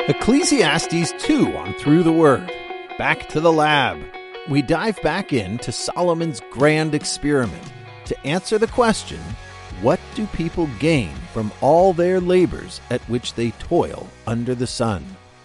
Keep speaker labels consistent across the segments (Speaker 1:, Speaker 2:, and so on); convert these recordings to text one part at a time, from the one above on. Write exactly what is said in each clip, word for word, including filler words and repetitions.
Speaker 1: Ecclesiastes two on Through the Word. Back to the lab. We dive back into Solomon's grand experiment to answer the question, what do people gain from all their labors at which they toil under the sun?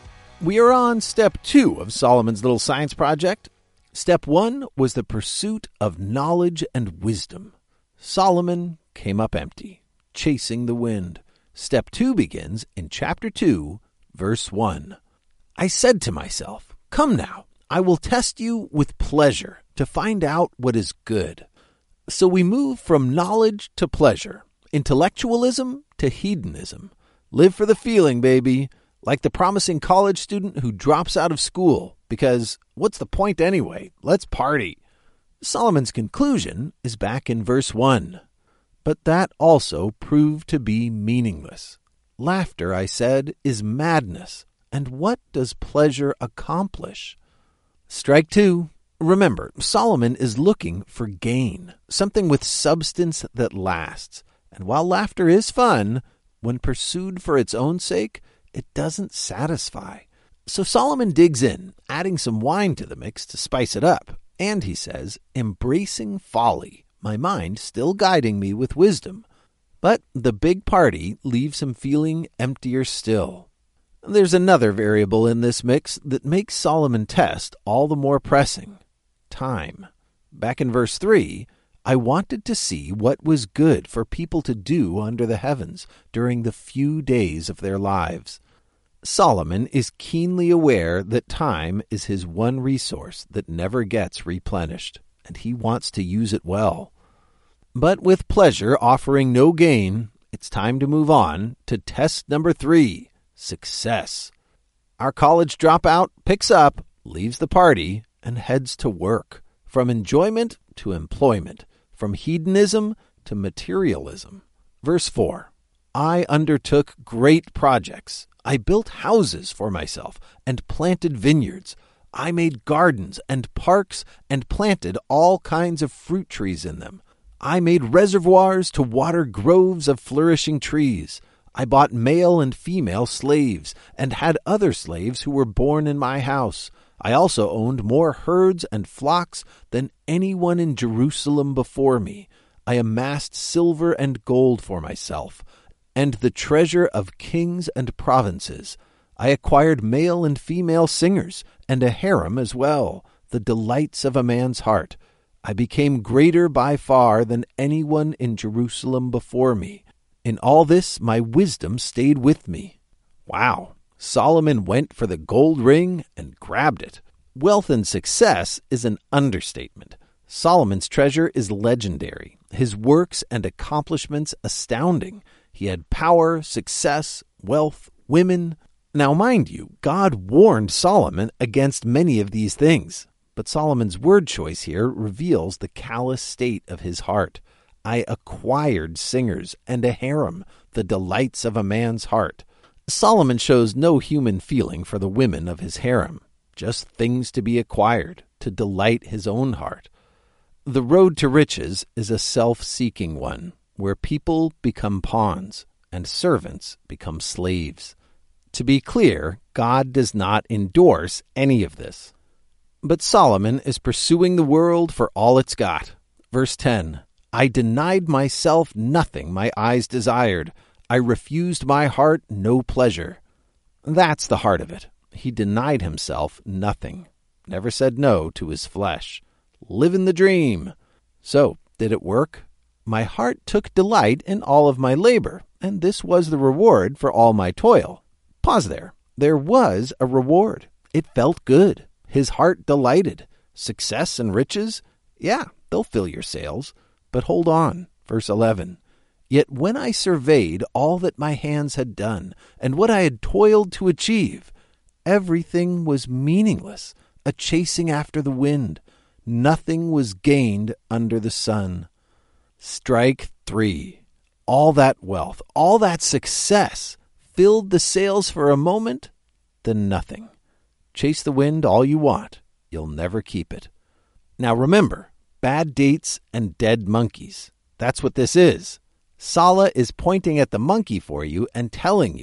Speaker 1: We are on step two of Solomon's little science project. Step one was the pursuit of knowledge and wisdom. Solomon came up empty, chasing the wind. Step two begins in chapter two, verse one. I said to myself, come now, I will test you with pleasure to find out what is good. So we move from knowledge to pleasure, intellectualism to hedonism. Live for the feeling, baby, like the promising college student who drops out of school because what's the point anyway? Let's party. Solomon's conclusion is back in verse one. But that also proved to be meaningless. Laughter, I said, is madness. And what does pleasure accomplish? Strike two. Remember, Solomon is looking for gain, something with substance that lasts. And while laughter is fun, when pursued for its own sake, it doesn't satisfy. So Solomon digs in, adding some wine to the mix to spice it up. And he says, embracing folly, my mind still guiding me with wisdom. But the big party leaves him feeling emptier still. There's another variable in this mix that makes Solomon test all the more pressing. Time. Back in verse three, I wanted to see what was good for people to do under the heavens during the few days of their lives. Solomon is keenly aware that time is his one resource that never gets replenished, and he wants to use it well. But with pleasure offering no gain, it's time to move on to test number three, success. Our college dropout picks up, leaves the party, and heads to work, from enjoyment to employment, from hedonism to materialism. Verse four, I undertook great projects. I built houses for myself and planted vineyards. I made gardens and parks and planted all kinds of fruit trees in them. I made reservoirs to water groves of flourishing trees. I bought male and female slaves and had other slaves who were born in my house. I also owned more herds and flocks than anyone in Jerusalem before me. I amassed silver and gold for myself, and the treasure of kings and provinces. I acquired male and female singers, and a harem as well, the delights of a man's heart. I became greater by far than anyone in Jerusalem before me. In all this, my wisdom stayed with me. Wow. Solomon went for the gold ring and grabbed it. Wealth and success is an understatement. Solomon's treasure is legendary, his works and accomplishments astounding. He had power, success, wealth, women. Now, mind you, God warned Solomon against many of these things. But Solomon's word choice here reveals the callous state of his heart. I acquired singers and a harem, the delights of a man's heart. Solomon shows no human feeling for the women of his harem, just things to be acquired, to delight his own heart. The road to riches is a self-seeking one, where people become pawns and servants become slaves. To be clear, God does not endorse any of this. But Solomon is pursuing the world for all it's got. Verse ten, I denied myself nothing my eyes desired. I refused my heart no pleasure. That's the heart of it. He denied himself nothing. Never said no to his flesh. Living the dream. So, did it work? My heart took delight in all of my labor, and this was the reward for all my toil. Pause there. There was a reward. It felt good. His heart delighted. Success and riches? Yeah, they'll fill your sails. But hold on. Verse eleven. Yet when I surveyed all that my hands had done, and what I had toiled to achieve, everything was meaningless, a chasing after the wind. Nothing was gained under the sun. Strike three. All that wealth, all that success, filled the sails for a moment, then nothing. Chase the wind all you want. You'll never keep it. Now remember, bad dates and dead monkeys. That's what this is. Sala is pointing at the monkey for you and telling you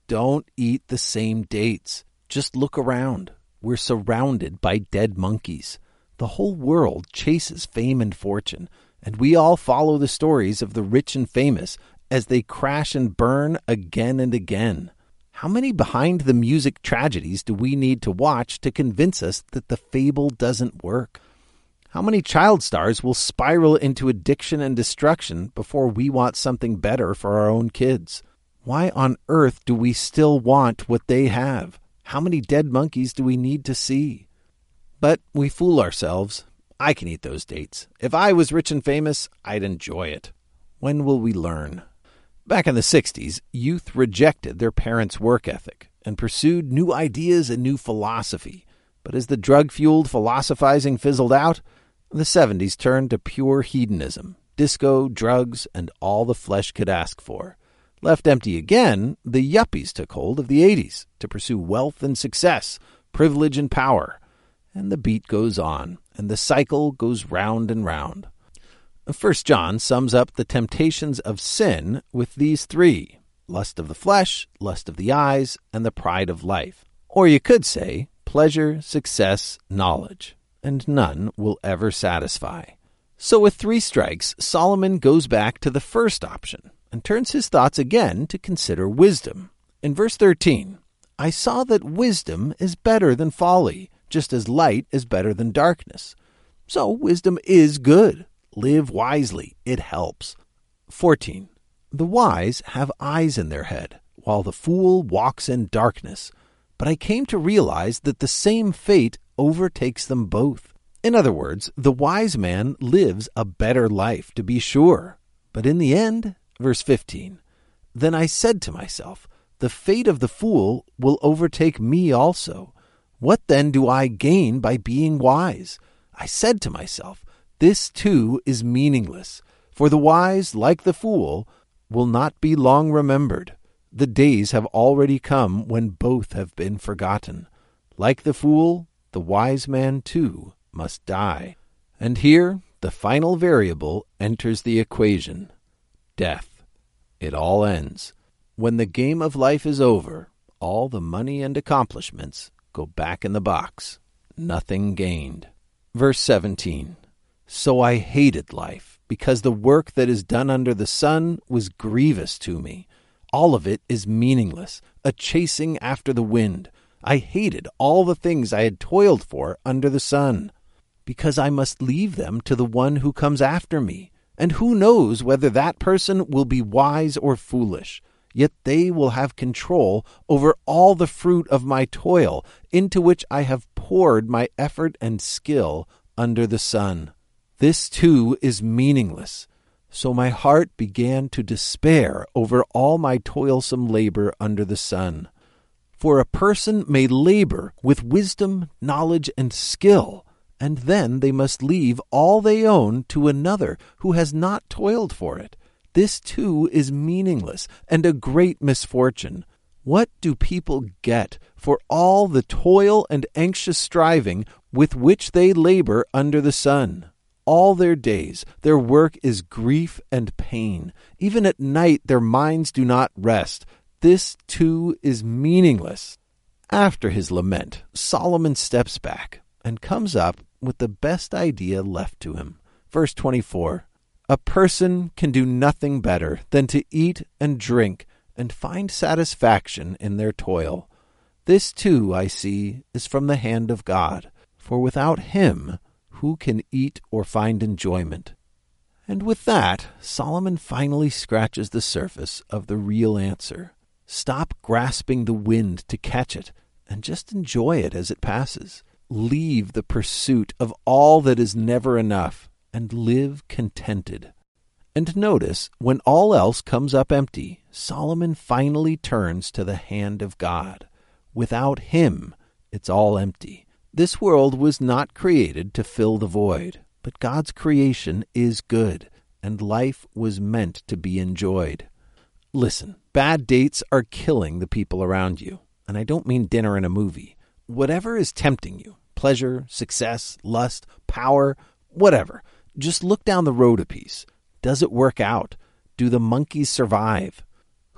Speaker 1: don't eat the same dates. Just look around. We're surrounded by dead monkeys. The whole world chases fame and fortune, and we all follow the stories of the rich and famous as they crash and burn again and again. How many behind-the-music tragedies do we need to watch to convince us that the fable doesn't work? How many child stars will spiral into addiction and destruction before we want something better for our own kids? Why on earth do we still want what they have? How many dead monkeys do we need to see? But we fool ourselves. I can eat those dates. If I was rich and famous, I'd enjoy it. When will we learn? Back in the sixties, youth rejected their parents' work ethic and pursued new ideas and new philosophy. But as the drug-fueled philosophizing fizzled out, the seventies turned to pure hedonism, disco, drugs, and all the flesh could ask for. Left empty again, the yuppies took hold of the eighties to pursue wealth and success, privilege and power. And the beat goes on, and the cycle goes round and round. First John sums up the temptations of sin with these three: lust of the flesh, lust of the eyes, and the pride of life. Or you could say pleasure, success, knowledge, and none will ever satisfy. So with three strikes, Solomon goes back to the first option and turns his thoughts again to consider wisdom. In verse thirteen, I saw that wisdom is better than folly, just as light is better than darkness. So wisdom is good. Live wisely. It helps. fourteen. The wise have eyes in their head, while the fool walks in darkness. But I came to realize that the same fate overtakes them both. In other words, the wise man lives a better life, to be sure. But in the end, verse fifteen, then I said to myself, the fate of the fool will overtake me also. What then do I gain by being wise? I said to myself, this too is meaningless, for the wise, like the fool, will not be long remembered. The days have already come when both have been forgotten. Like the fool, the wise man too must die. And here the final variable enters the equation: death. It all ends. When the game of life is over, all the money and accomplishments go back in the box. Nothing gained. Verse seventeen. So I hated life, because the work that is done under the sun was grievous to me. All of it is meaningless, a chasing after the wind. I hated all the things I had toiled for under the sun, because I must leave them to the one who comes after me. And who knows whether that person will be wise or foolish? Yet they will have control over all the fruit of my toil, into which I have poured my effort and skill under the sun. This too is meaningless. So my heart began to despair over all my toilsome labor under the sun. For a person may labor with wisdom, knowledge, and skill, and then they must leave all they own to another who has not toiled for it. This too is meaningless and a great misfortune. What do people get for all the toil and anxious striving with which they labor under the sun? All their days, their work is grief and pain. Even at night, their minds do not rest. This, too, is meaningless. After his lament, Solomon steps back and comes up with the best idea left to him. Verse twenty-four, a person can do nothing better than to eat and drink and find satisfaction in their toil. This, too, I see, is from the hand of God, for without him, who can eat or find enjoyment? And with that, Solomon finally scratches the surface of the real answer. Stop grasping the wind to catch it, and just enjoy it as it passes. Leave the pursuit of all that is never enough, and live contented. And notice, when all else comes up empty, Solomon finally turns to the hand of God. Without him, it's all empty. This world was not created to fill the void, but God's creation is good, and life was meant to be enjoyed. Listen, bad dates are killing the people around you, and I don't mean dinner and a movie. Whatever is tempting you, pleasure, success, lust, power, whatever, just look down the road a piece. Does it work out? Do the monkeys survive?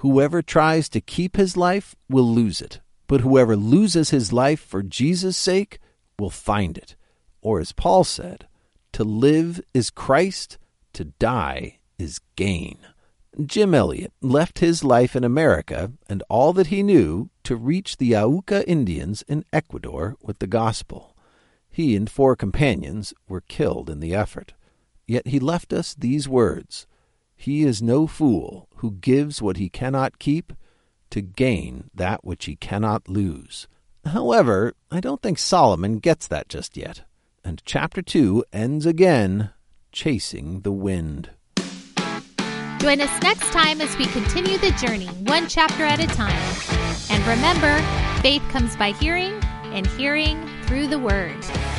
Speaker 1: Whoever tries to keep his life will lose it, but whoever loses his life for Jesus' sake will find it. Or as Paul said, to live is Christ, to die is gain. Jim Elliot left his life in America and all that he knew to reach the Auca Indians in Ecuador with the gospel. He and four companions were killed in the effort. Yet he left us these words: "He is no fool who gives what he cannot keep to gain that which he cannot lose." However, I don't think Solomon gets that just yet. And chapter two ends again chasing the wind.
Speaker 2: Join us next time as we continue the journey, one chapter at a time. And remember, faith comes by hearing, and hearing through the Word.